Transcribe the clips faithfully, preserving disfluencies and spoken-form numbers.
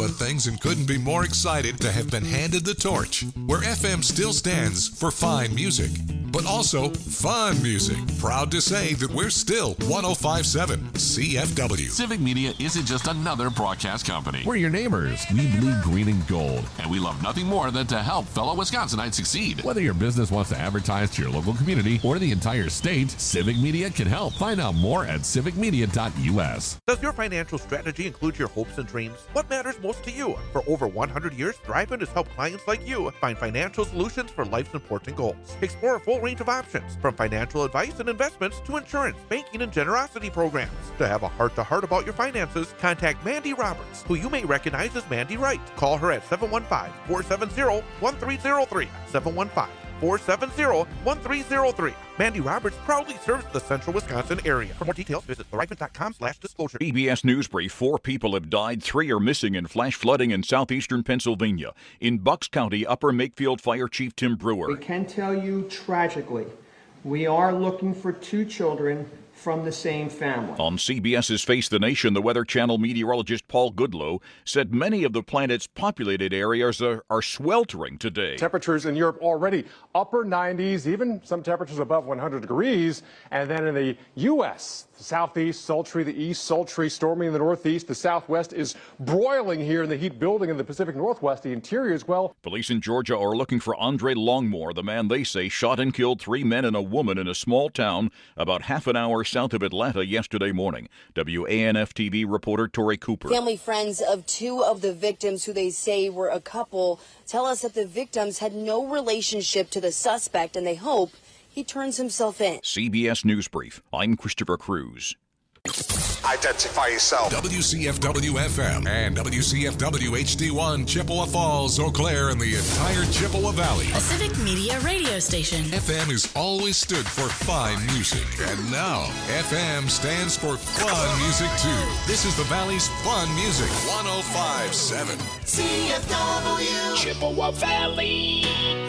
but things and couldn't be more excited to have been handed the torch, where F M still stands for fine music, but also fun music. Proud to say that we're still one oh five point seven C F W. Civic Media isn't just another broadcast company. We're your neighbors. We bleed green and gold. And we love nothing more than to help fellow Wisconsinites succeed. Whether your business wants to advertise to your local community or the entire state, Civic Media can help. Find out more at civic media dot U S. Does your financial strategy include your hopes and dreams? What matters most to you? For over one hundred years, Thrivent has helped clients like you find financial solutions for life's important goals. Explore a full range of options, from financial advice and investments to insurance, banking, and generosity programs. To have a heart-to-heart about your finances, contact Mandy Roberts, who you may recognize as Mandy Wright. Call her at seven one five, four seven zero, one three zero three, seven one five, four seven zero, one three zero three. Mandy Roberts proudly serves the central Wisconsin area. For more details, visit thrivent dot com slash disclosure. P B S News Brief. Four people have died. Three are missing in flash flooding in southeastern Pennsylvania. In Bucks County, Upper Makefield Fire Chief Tim Brewer. We can tell you tragically, we are looking for two children from the same family. On CBS's Face the Nation, the Weather Channel meteorologist Paul Goodloe said many of the planet's populated areas are, are sweltering today. Temperatures in Europe already upper nineties, even some temperatures above one hundred degrees. And then in the U S, the southeast, sultry, the east, sultry, stormy in the northeast. The southwest is broiling here in the heat building in the Pacific Northwest, the interior as well. Police in Georgia are looking for Andre Longmore, the man they say shot and killed three men and a woman in a small town about half an hour south of Atlanta yesterday morning. W A N F T V reporter Tori Cooper. Family friends of two of the victims, who they say were a couple, tell us that the victims had no relationship to the suspect and they hope he turns himself in. C B S News Brief. I'm Christopher Cruz. Identify yourself. W C F W F M and W C F W H D one, Chippewa Falls, Eau Claire, and the entire Chippewa Valley. A Civic Media radio station. F M has always stood for fine music, and now F M stands for fun music too. This is the Valley's fun music. one oh five point seven C F W Chippewa Valley.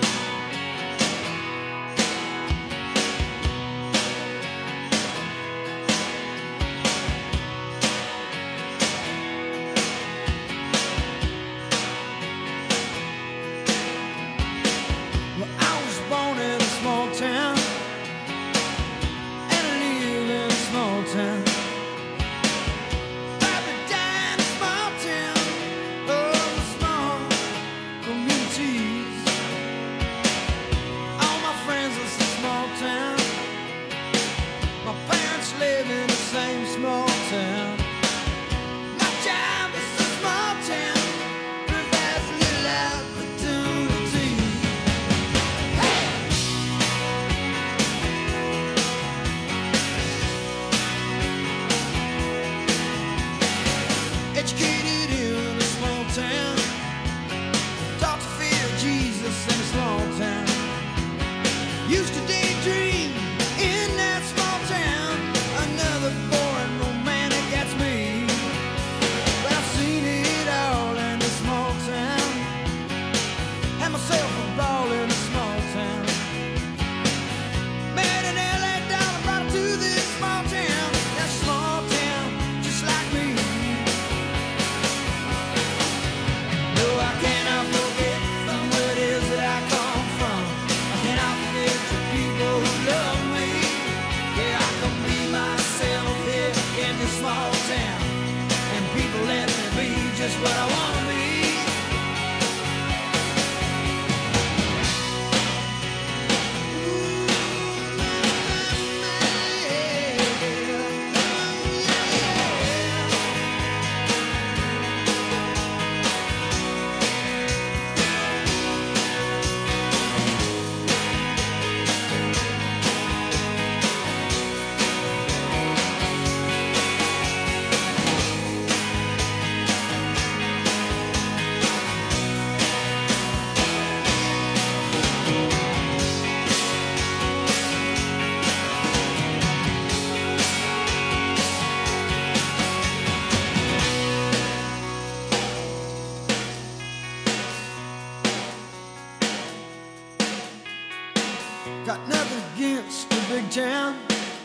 Got nothing against the big town.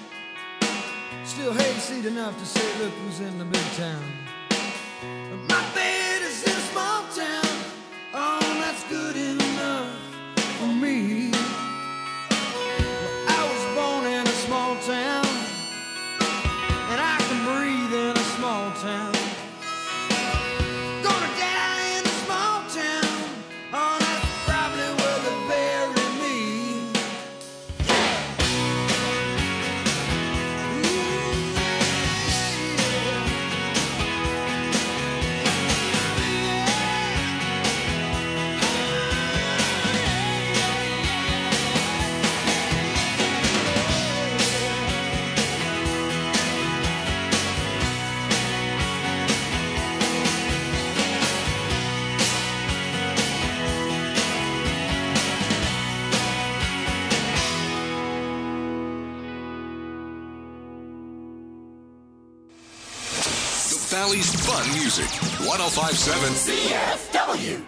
Still hayseed enough to say, look who's in the big town. My bed is in Valley's fun music. one oh five point seven C F W.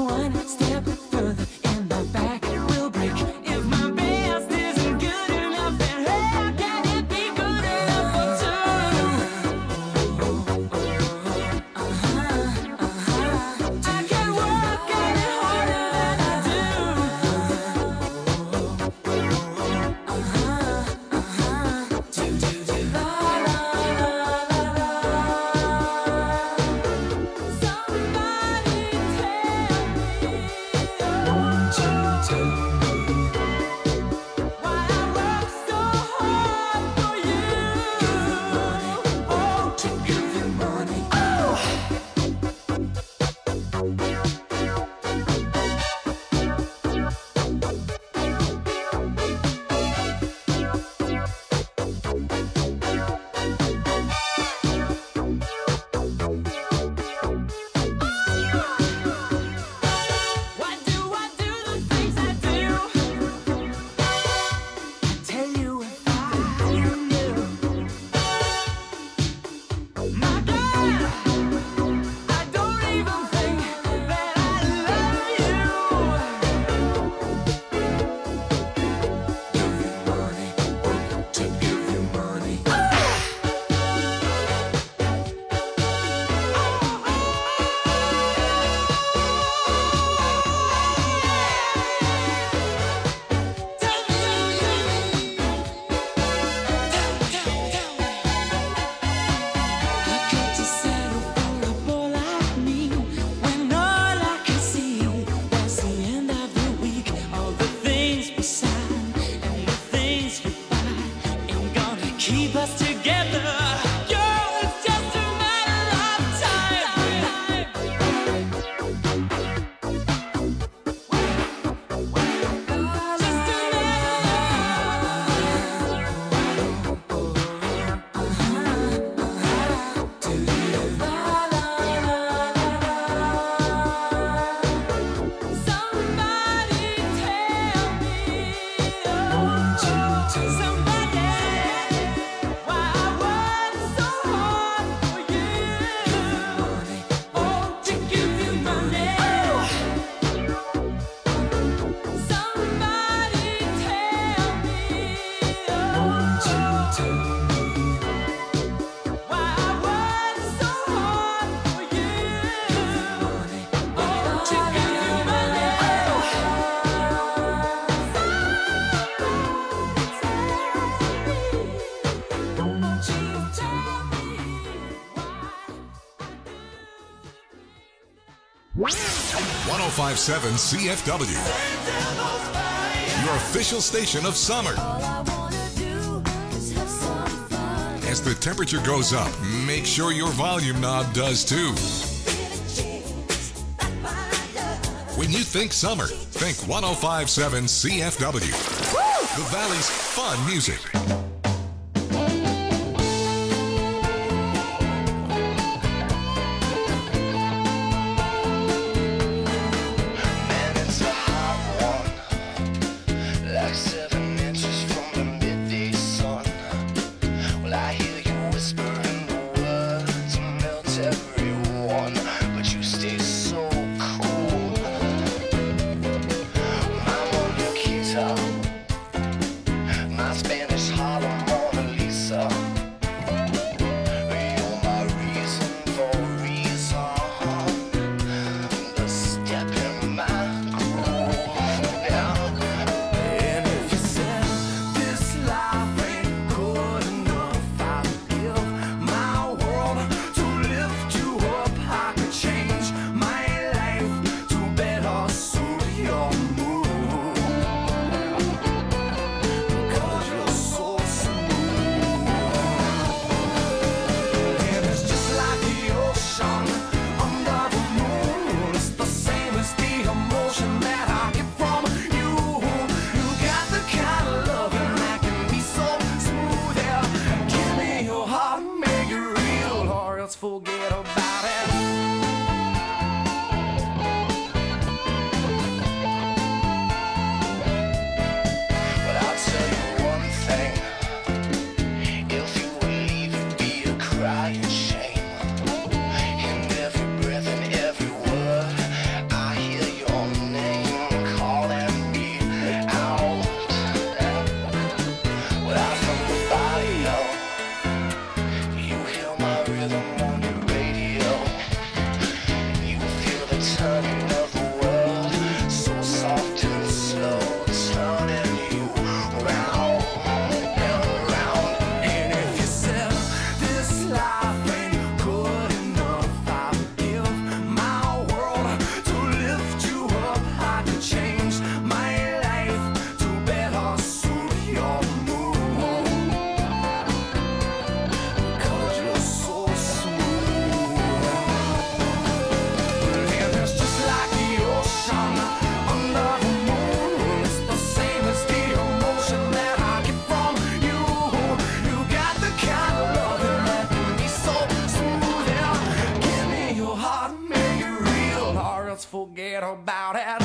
Step further and the back will break. If my best isn't good enough. one oh five point seven C F W, your official station of summer. As the temperature goes up, make sure your volume knob does too. When you think summer, think one oh five point seven C F W, the Valley's fun music. Forget about it.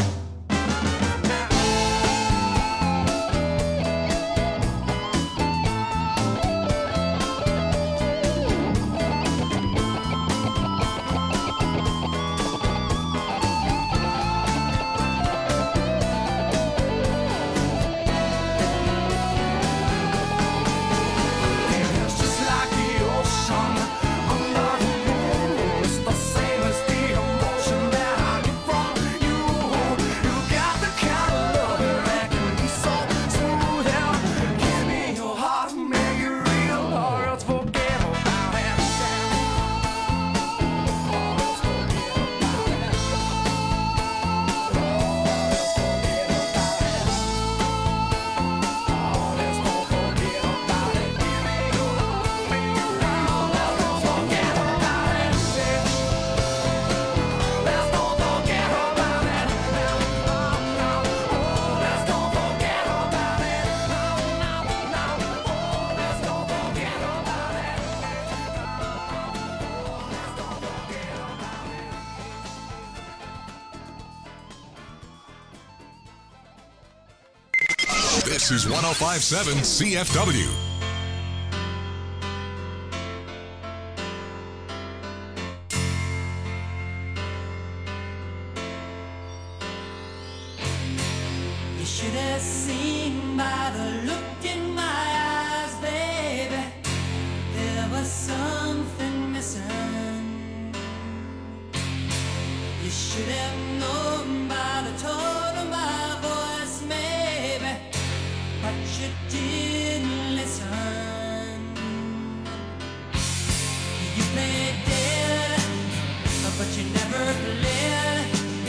This is one oh five point seven C F W. You should have seen by the look in my eyes, baby, there was something missing. You should have known by the tone of my voice, maybe, but you didn't listen. You played dead, but you never played.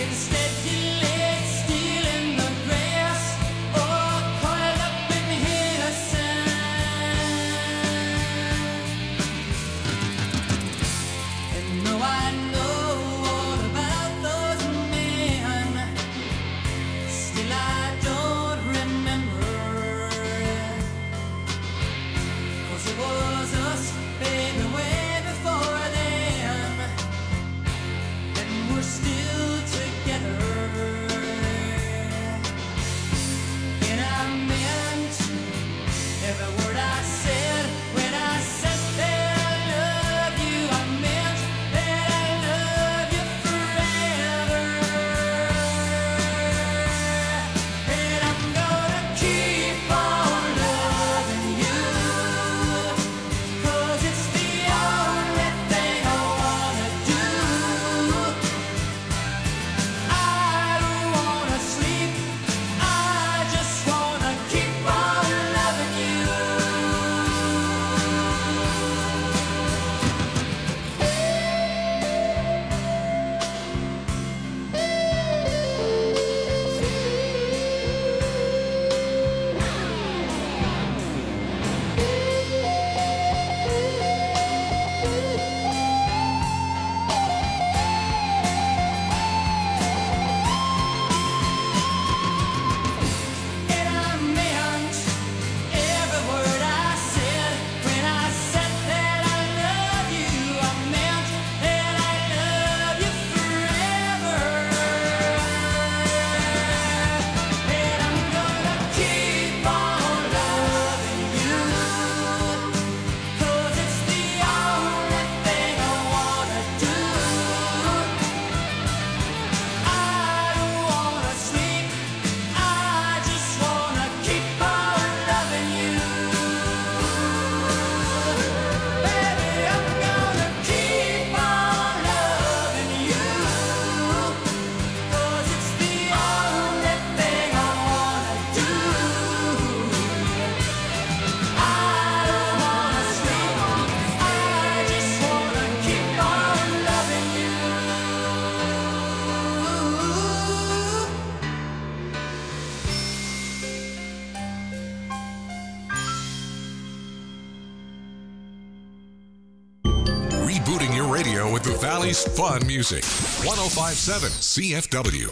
radio with the Valley's fun music. one oh five point seven C F W.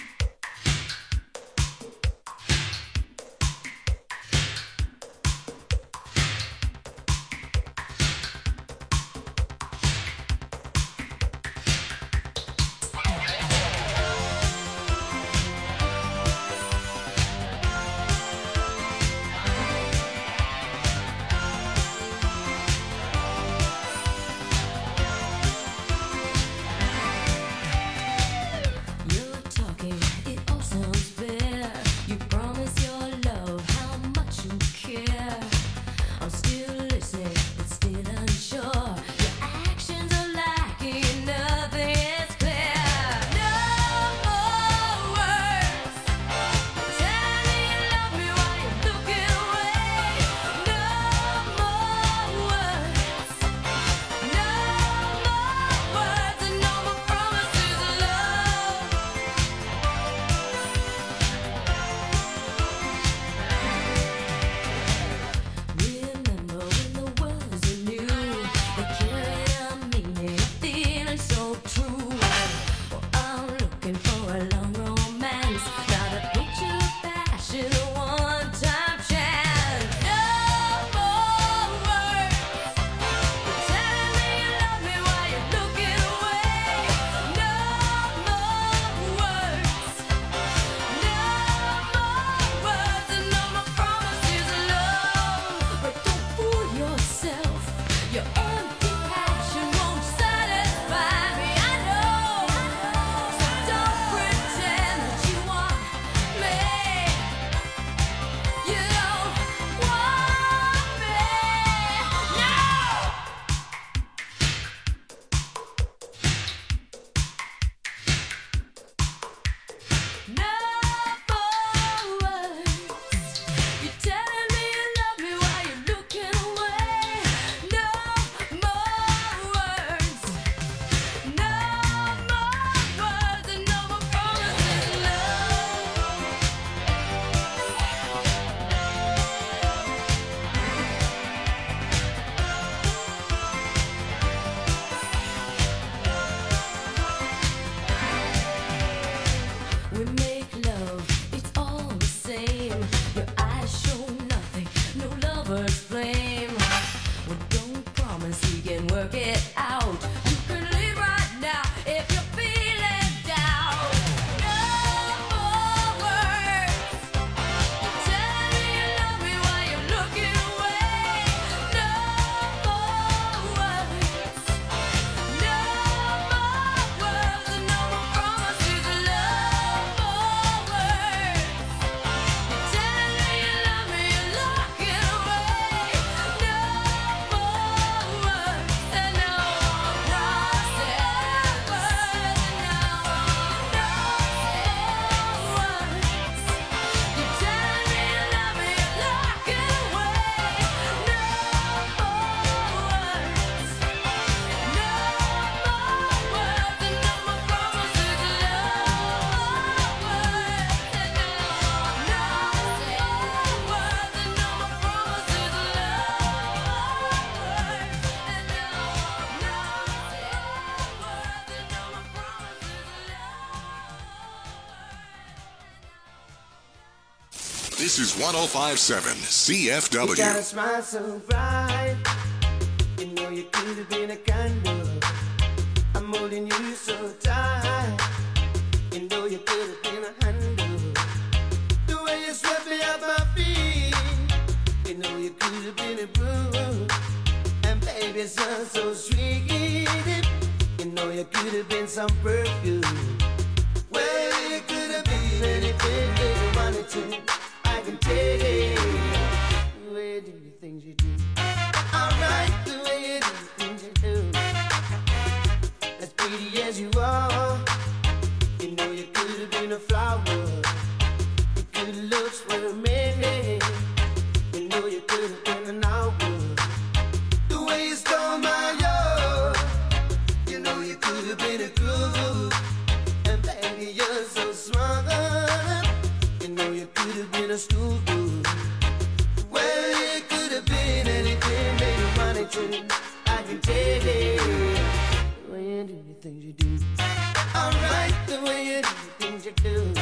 This is one oh five point seven C F W. You got a smile so bright. You know you could have been a candle. I'm holding you so tight. You know you could have been a handle. The way you swept me off my feet. You know you could have been a broom. And baby, sound so sweet. You know you could have been some perfume. Well, you could have been anything that you wanted to. I can take the way you do the things you do. Alright, the way you do the things you do. As pretty as you are, you know you could have been a flower. Your good looks were amazing. You know you could have been an hour. The way you stole my heart, you know you could have been a groove. And baby, you're so smart. You know you could have been things you do. Alright, the way you do the things you do.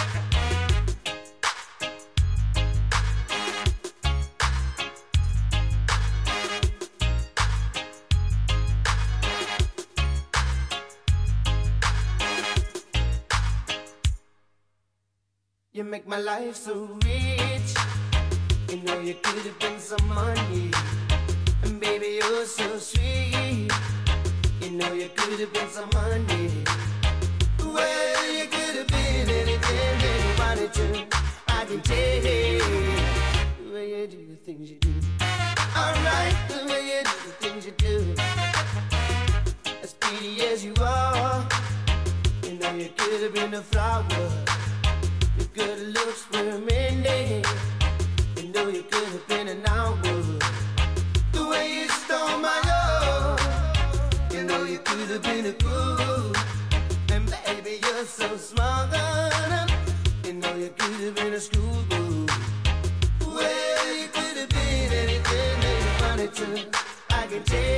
You make my life so rich. You know you could have been some money. And baby, you're so sweet. You know you could have been some honey. Well, you could have been anything that you wanted to. I can tell the way you do the things you do. Alright, the way you do the things you do. As pretty as you are, you know you could have been a flower. Your good looks were mending. You know you could have been an hour. The way you stole my love, you know you could have been a groove. And baby, you're so smart. You know you could have been a schoolboy. Well, you could have been anything that you wanted to. I can tell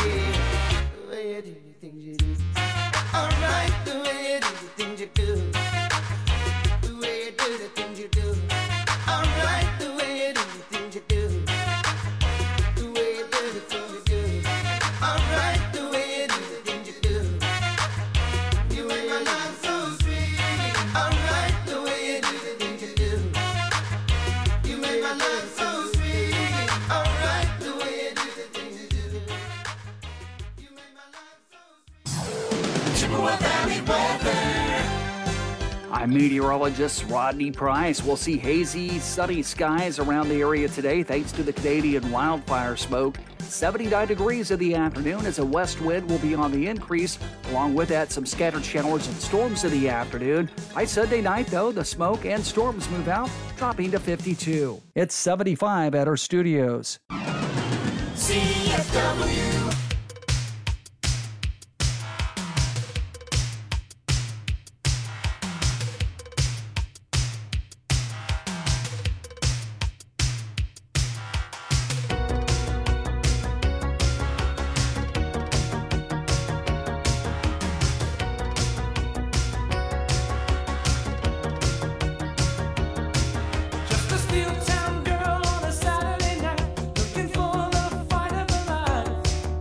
the way you do the things you do. Alright, the way you do the things you do. The way you do the things you do. Alright, the way you do the things you do. The way you do the things you do. Alright, the way you do the things you do. You make my life so sweet. Alright, the way you do the things you do. You make my life so sweet. Alright, the way you do the things you do. You make my life so sweet. Chippewa Valley weather. I'm meteorologist Rodney Price. We'll see hazy, sunny skies around the area today thanks to the Canadian wildfire smoke. seventy-nine degrees in the afternoon as a west wind will be on the increase. Along with that, some scattered showers and storms in the afternoon. By Sunday night, though, the smoke and storms move out, dropping to fifty-two. It's seventy-five at our studios. C F W. Just a steel town girl on a Saturday night, looking for the fight of her life.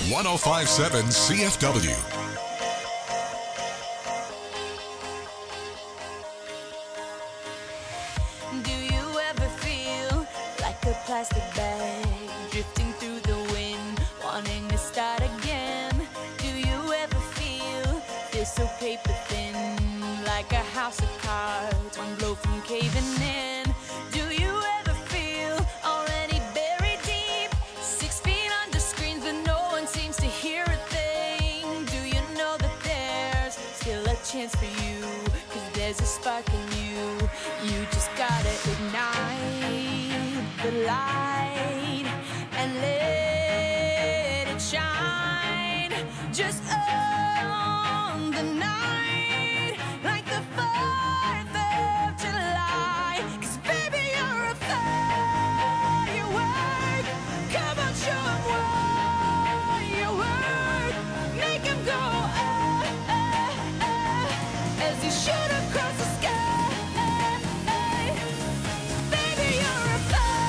one oh five point seven C F W. Do you ever feel like a plastic bag drifting through the wind, wanting to start again? Do you ever feel feel so paper thin, like a house of cards, one blow from caving in? Do you ever feel already buried deep, six feet under screens, but no one seems to hear a thing? Do you know that there's still a chance for you? 'Cause there's a spark in you. You just gotta ignite the light and let it shine. Just on the night, like the fourth of July. 'Cause baby, you're a firework. Come on, show 'em what you work. Make 'em go ah, ah, ah, as you shoot across the sky. Baby, you're a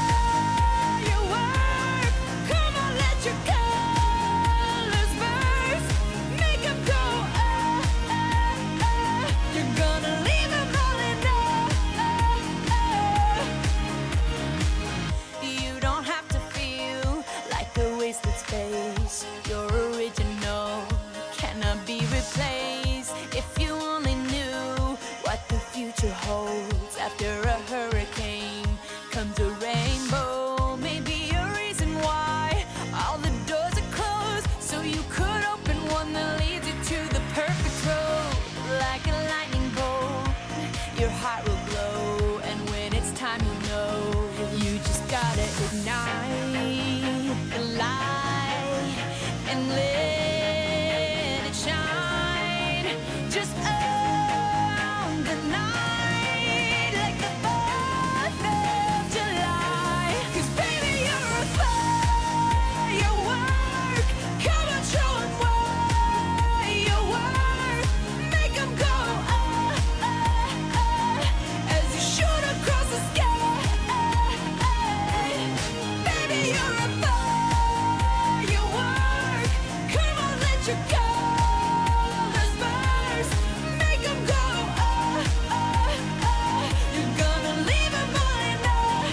firework. Come on, let your colors burst. Make 'em go ah, ah, ah. You're gonna leave 'em all in awe. You don't have to feel like a wasted space. You're original, cannot be replaced. If you only knew what the future holds. After a hurricane comes a rainbow. Maybe a reason why all the doors are closed, so you could open one that leads you to the perfect road. Like a lightning bolt, your heart will glow, and when it's time, you'll know. You just gotta ignite the light and let it shine. Just on the night, like the fourth of July. 'Cause baby, you're a firework. Come on, show 'em what you work. Make 'em go ah, ah, ah, as you shoot across the sky. Baby, you're a firework. Come on, let your colors burst. Make 'em go ah, ah, ah. You're gonna leave 'em all in awe.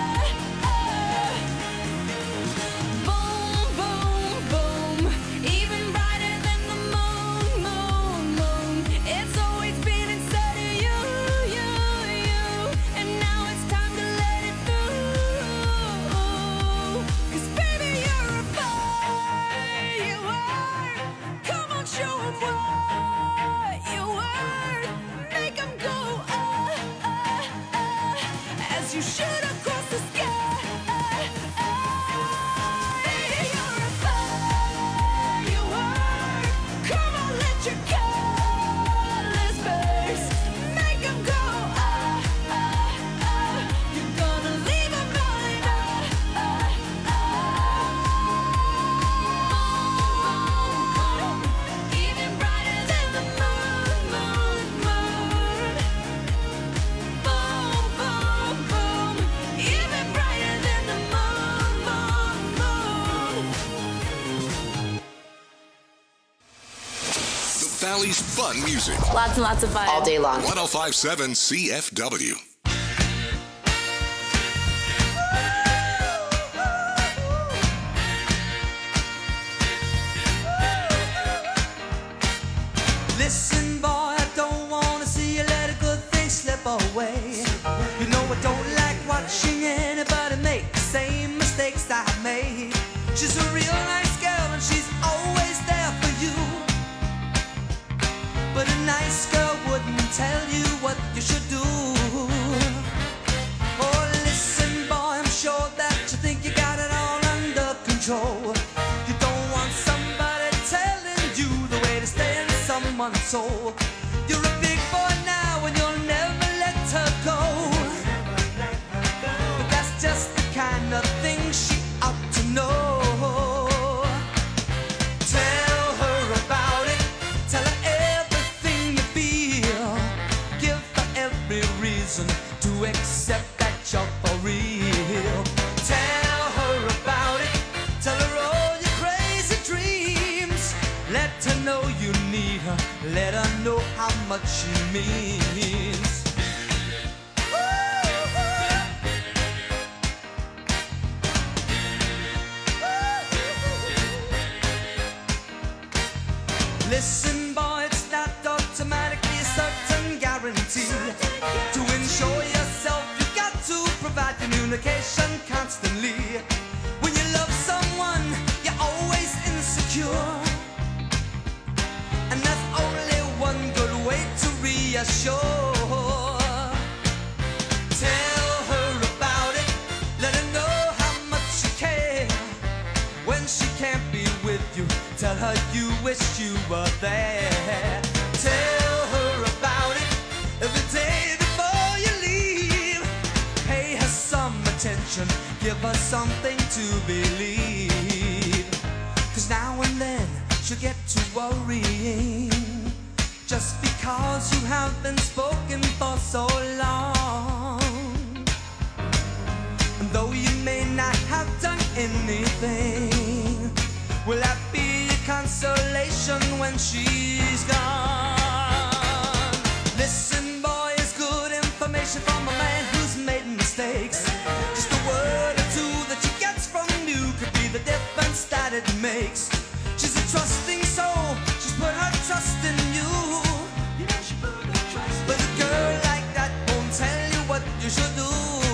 Boom, boom, boom. Even brighter than the moon, moon, moon. It's always been inside of you, you, you. And now it's time to let it through. 'Cause baby, you're a firework. Come on, show 'em what you worth. Make 'em go ah, ah, ah, as you shoot across the sky. Baby, you're a firework. Come on, let your colors burst. Make 'em go ah, ah, ah. You're gonna leave 'em all in awe. Even brighter than the moon, moon, moon. Boom, boom, boom. Even brighter than the moon, moon, moon. The Valley's fun music. Lots and lots of fun. All day long. one oh five point seven C F W. Listen, boy, I don't wanna see you let a good thing slip away. You know I don't like watching anybody make the same mistakes I made. She's a real nice girl and she's always there for you. But a nice girl wouldn't tell you what you should do. Oh, listen, boy, I'm sure that you think you got it all under control. You don't want somebody telling you the way to stay in someone's soul. You're a big boy now and you'll never let her go. But that's just the kind of thing she ought to know. Tell her about it. Tell her everything you feel. Give her every reason to accept that you're for real. Tell her about it. Tell her all your crazy dreams. let her know how much she means. Listen, boy, it's not automatically a certain guarantee. To ensure yourself, you've got to provide communication constantly. When you love someone, you're always insecure. And that's only one good way to reassure. Tell her about it, let her know how much you care. When she can't be with you, tell her you wish you were there. Tell her about it every day before you leave. Pay her some attention, give her something to believe. Cause now and then she'll get to worrying, just because you have been spoken for so long. And though you may not have done anything, will that be a consolation when she's gone? Listen, boy, it's good information from a man who's made mistakes. Just a word or two that she gets from you could be the difference that it makes. She's a trusting soul, she's put her trust in you. You know she put her trust in you. But a girl like that won't tell you what you should do.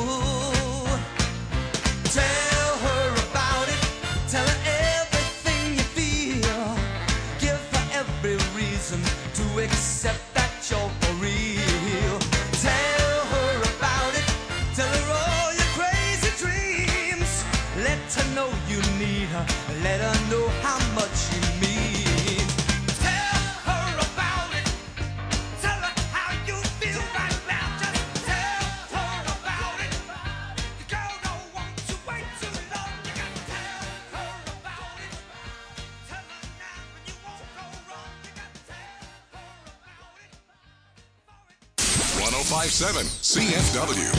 Tell her about it, tell her everything you feel. Give her every reason to accept that you're for real. Tell her about it, tell her all your crazy dreams. Let her know you need her, let her know how much you mean. Tell her about it, tell her how you feel right now. Just tell her about it. The girl don't want to wait too long. You gotta tell her about it. Tell her now and you won't go wrong. You gotta tell her about it. one oh five point seven C F W.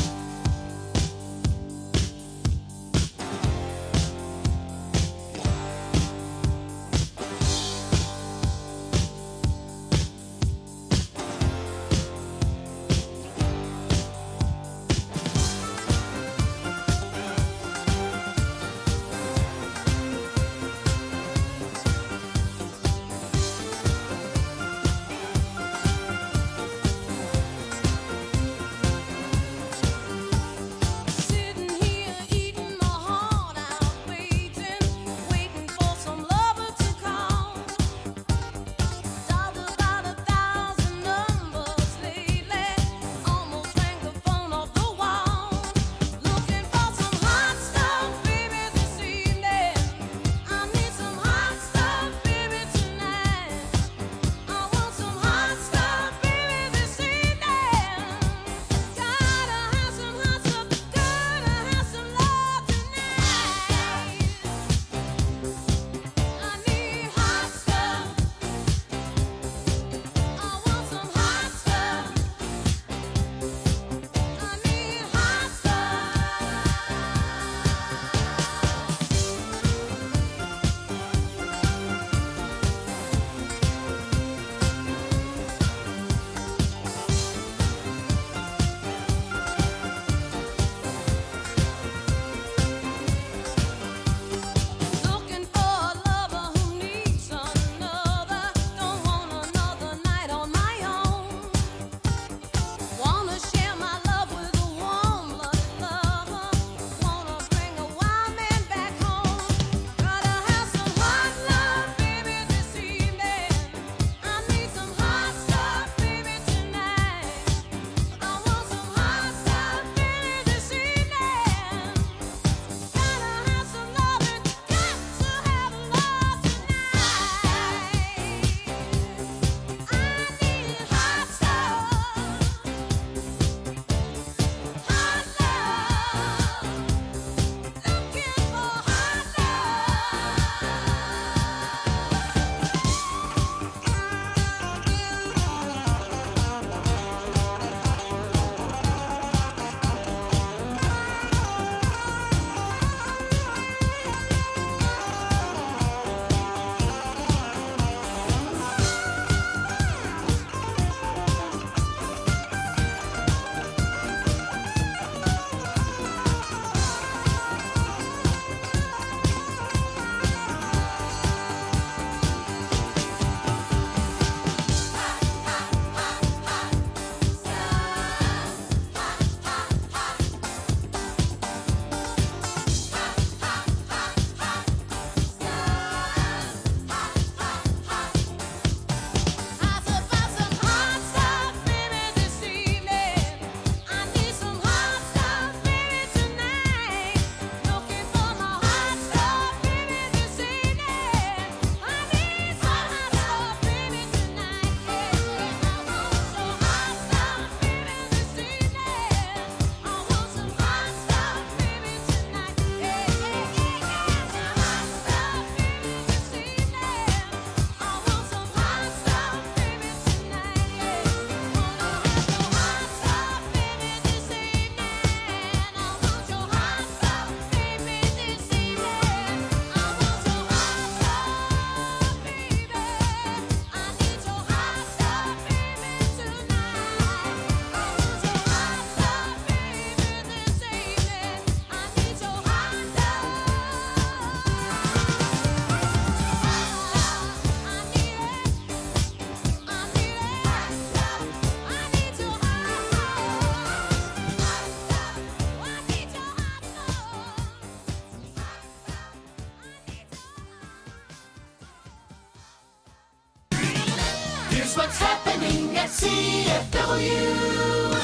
Here's what's happening at C F W.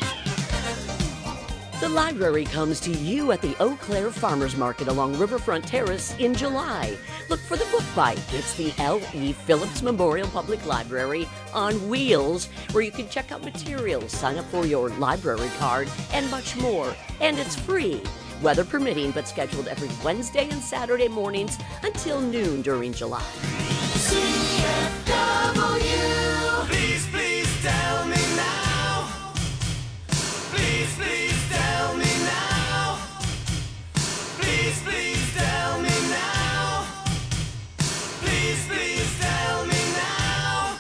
The library comes to you at the Eau Claire Farmers Market along Riverfront Terrace in July. Look for the Book Bite. It's the L E. Phillips Memorial Public Library on wheels, where you can check out materials, sign up for your library card, and much more. And it's free, weather permitting, but scheduled every Wednesday and Saturday mornings until noon during July. C F W. Please, please tell me now. Please, please tell me now. Please, please tell me now. Please, please tell me now.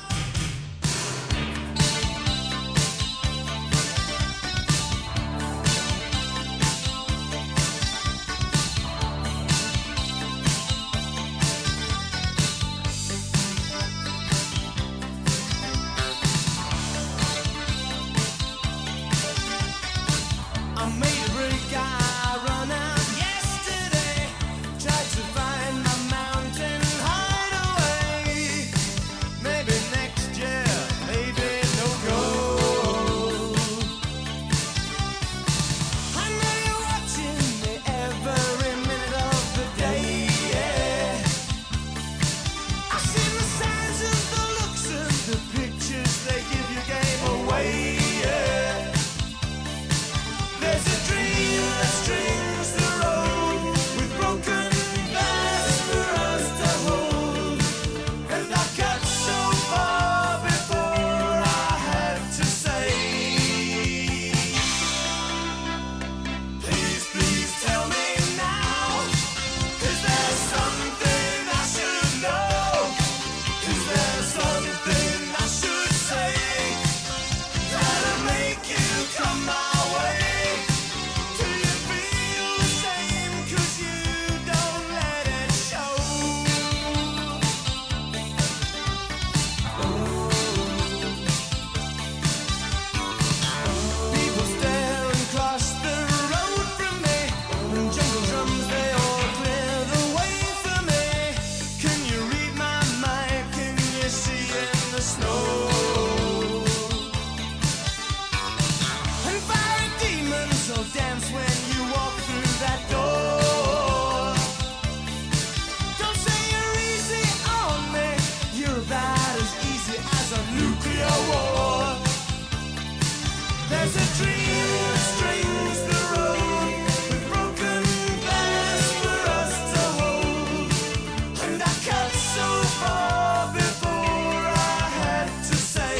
I made a break, I run out yesterday. Tried to find my mountain hideaway. Maybe next year, maybe no go. I know you're watching me every minute of the day, yeah. I've seen the signs and the looks and the pictures they give you gave away, yeah. There's a dream that strings the road with broken glass for us to hold. And I got so far before I had to say, please, please tell me now. Is there something I should know? Is there something I should say that'll make you come my way? Do you feel the same? 'Cause you don't let it show. People stare and cross the road from me. Jungle drums, they all clear the way for me. Can you read my mind? Can you see in the snow? And fiery demons will dance when you walk through that door. Don't say you're easy on me. You're about as easy as a nuclear war. There's a dream that strings the road with broken glass for us to hold. And I cut so far before I had to say,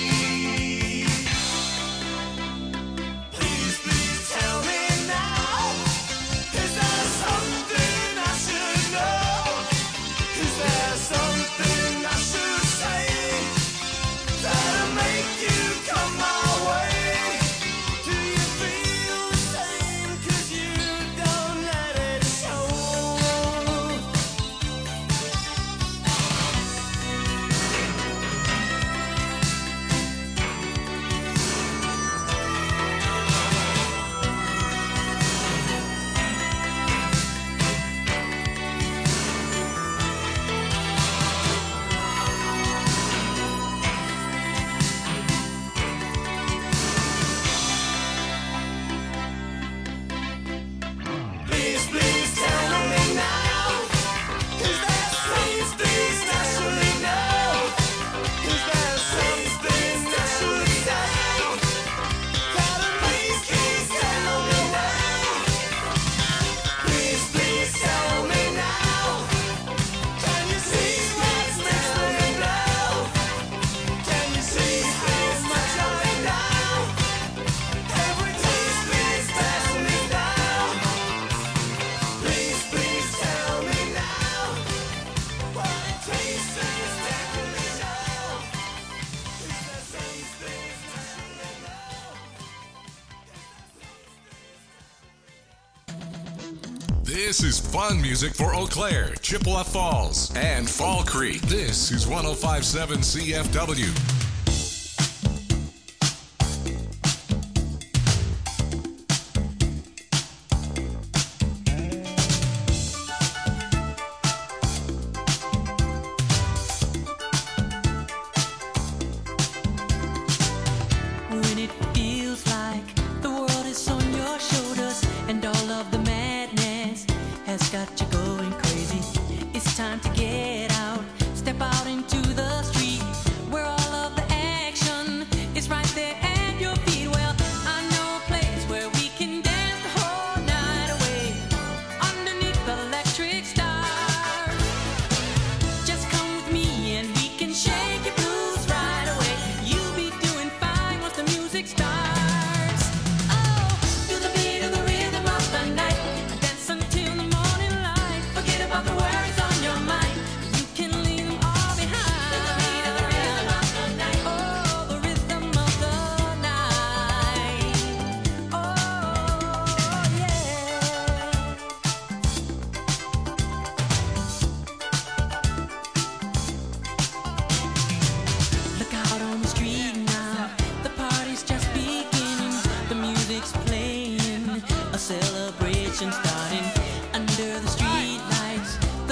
please, please tell me now. Is there something I should know? Is there something I should say that'll make you come my way? Do you feel the same? 'Cause you don't let it show. Please, please tell me now. Is there something I should know? Is there something I should say that'll make you tell me now? Please, please tell me now. Can you see what's makes me blow? Can you see how much I know? Every taste, please tell me now. Please, please tell me now. What it tastes is definitely now. Is there something I should know? This is fun music for Eau Claire, Chippewa Falls, and Fall Creek. This is one oh five point seven C F W.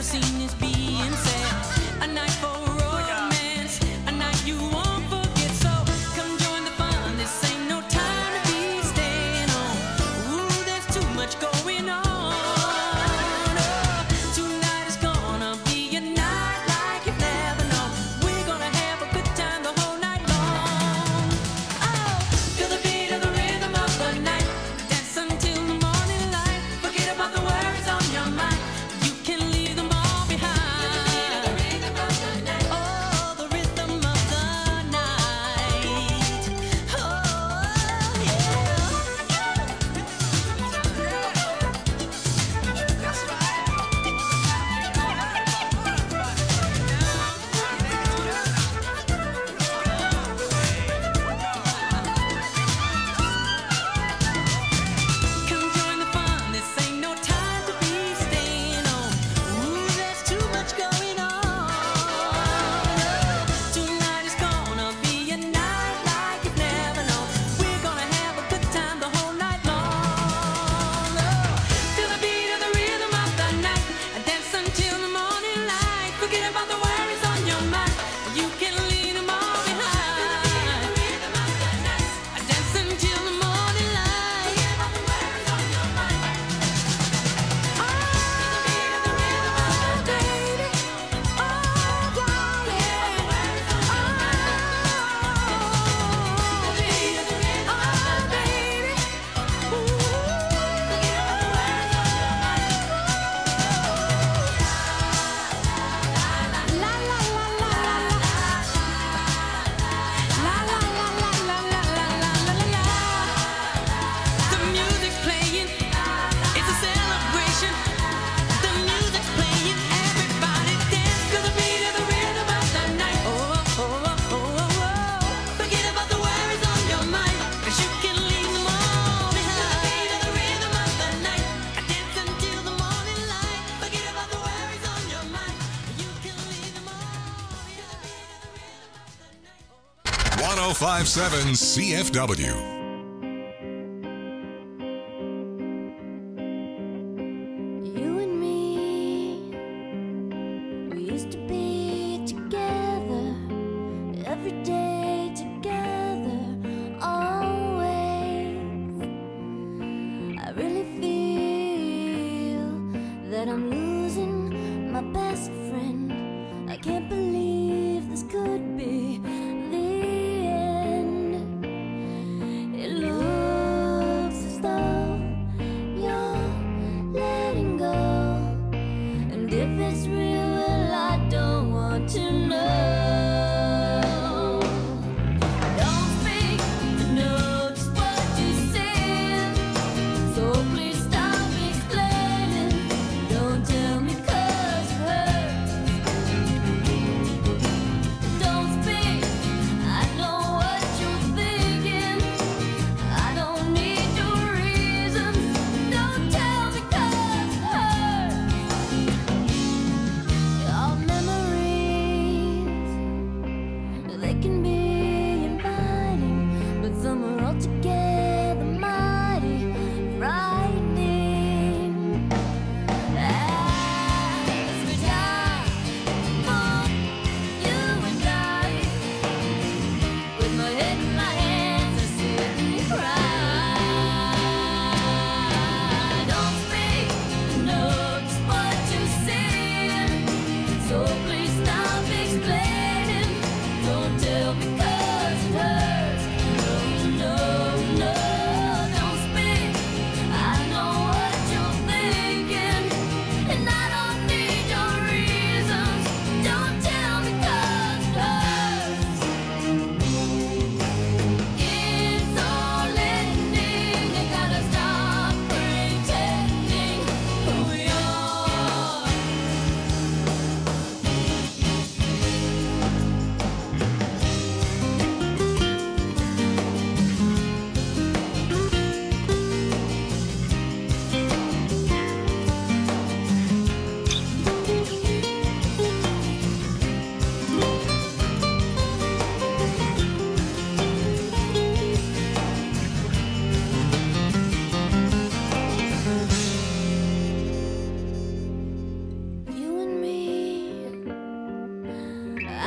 never seen this being said. A night for romance, a night you won't forget. So come join the fun. This ain't no time to be staying on. Ooh, there's too much going on. Oh, tonight is gonna be a night like you've never known. We're gonna have a good time the whole night long. Oh, feel the beat of the rhythm of the night. Dance until the morning light. Forget about the worries on your mind. You can leave them all behind. Oh, the rhythm of the night. Oh, yeah. Come join the fun. This ain't no time to be staying on. Ooh, there's too much going on. Tonight is gonna be a night like you've never known. We're gonna have a good time the whole night long. Oh, feel the beat of the rhythm of the night. Dance until the morning light. Forget about the worries on your mind. You can leave them all behind. Dance until the morning light. Forget about the worries on your mind. Oh, baby. Oh, the music's playing, it's a celebration. The music's playing, everybody dance to the beat of the rhythm of the night. Oh, oh, oh, oh, oh, oh. Forget about the worries on your mind, 'cause you can leave them all behind. The beat of the rhythm of the night. Dance until the morning light. Forget about the worries on your mind. You can leave them all behind. one oh five point seven C F W. You and me, we used to be together, every day together, always. I really feel that I'm losing my best friend. I can't believe this could be the end. It looks as though you're letting go, and if it's real, well, I don't want to know. Don't speak to know just what you said, so please stop explaining. Don't tell me 'cause it hurts. Don't speak, I know what you're thinking. I don't need your reasons. Don't tell me 'cause it hurts.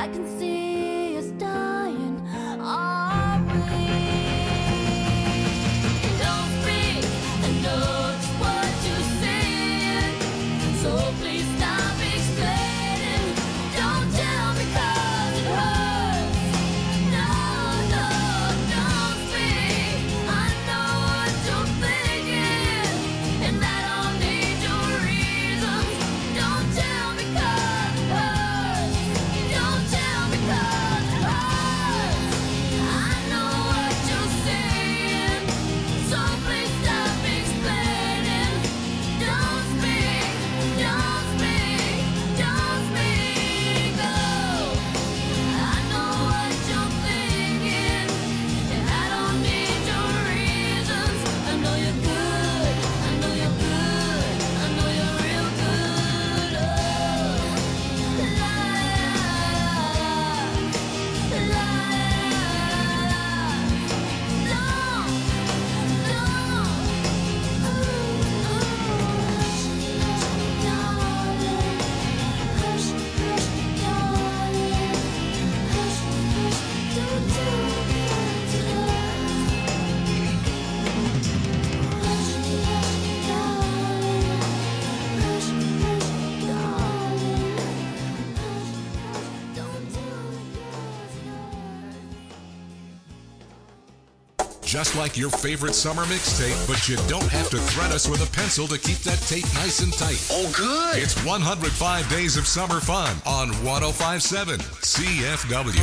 I can see us dying, are we? Don't speak, I know just what you're saying, so please stop explaining. Don't tell me 'cause it hurts. No, no, don't speak. I know what you're thinking, and I don't need your reasons. Don't tell me 'cause it hurts. Don't tell me 'cause it hurts. I know what you're saying, so please stop explaining. Don't speak, don't speak, don't speak. Oh, I know what you're thinking, and I don't need your reasons. I know you're good, I know you're good, I know you're real good. Oh, la la la la. Just like your favorite summer mixtape, but you don't have to thread us with a pencil to keep that tape nice and tight. Oh, good. It's one hundred five Days of Summer Fun on one oh five point seven C F W.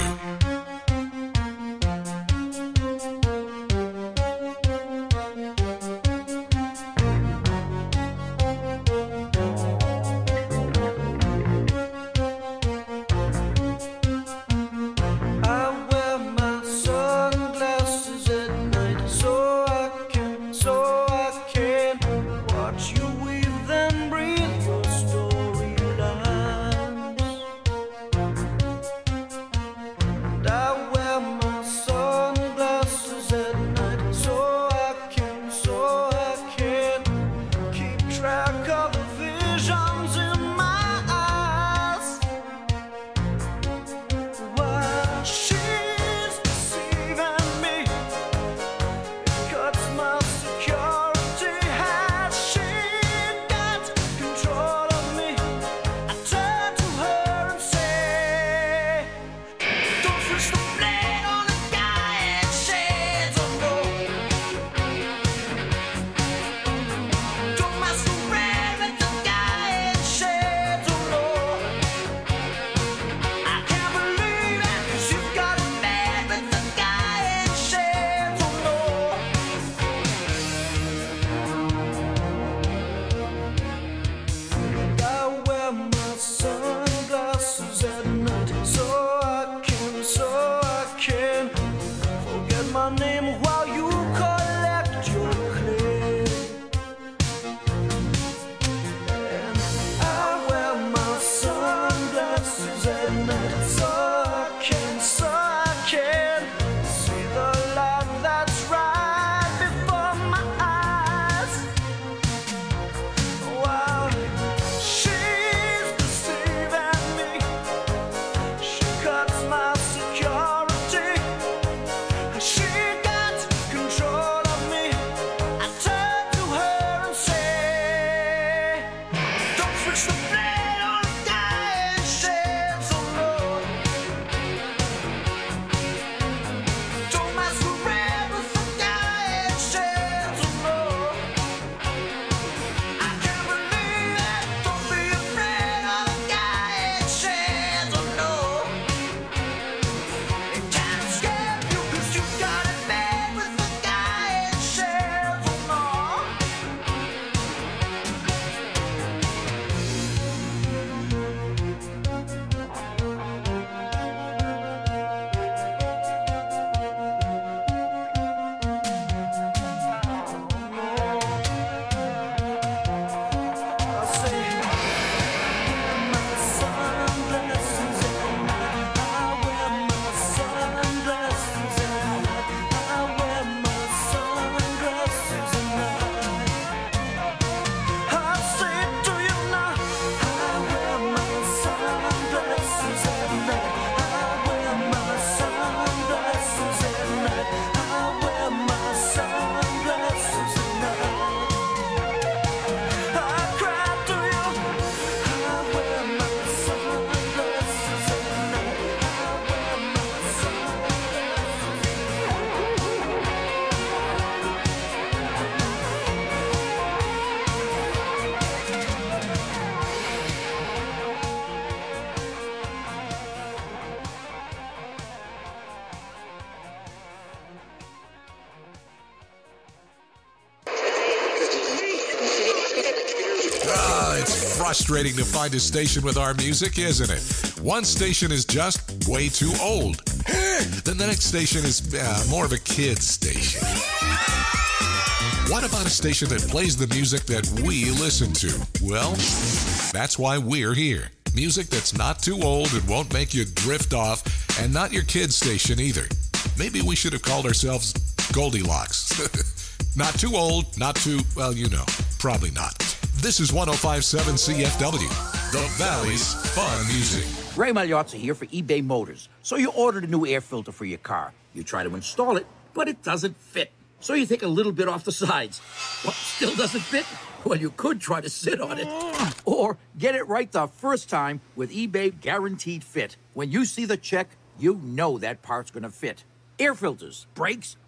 I wear my sunglasses at night so I can, so I can watch you weave and breathe your storylines. frustrating to find a station with our music, isn't it? One station is just way too old. Then the next station is uh, more of a kid's station. What about a station that plays the music that we listen to? Well, that's why we're here. Music that's not too old and won't make you drift off, and not your kid's station either. Maybe we should have called ourselves Goldilocks. Not too old, not too, well, you know, probably not. This is one oh five point seven C F W, the Valley's fun music. Ray Magliozzi here for eBay Motors. So you ordered a new air filter for your car. You try to install it, but it doesn't fit. So you take a little bit off the sides. What, still doesn't fit? Well, you could try to sit on it. Or get it right the first time with eBay Guaranteed Fit. When you see the check, you know that part's gonna fit. Air filters, brakes,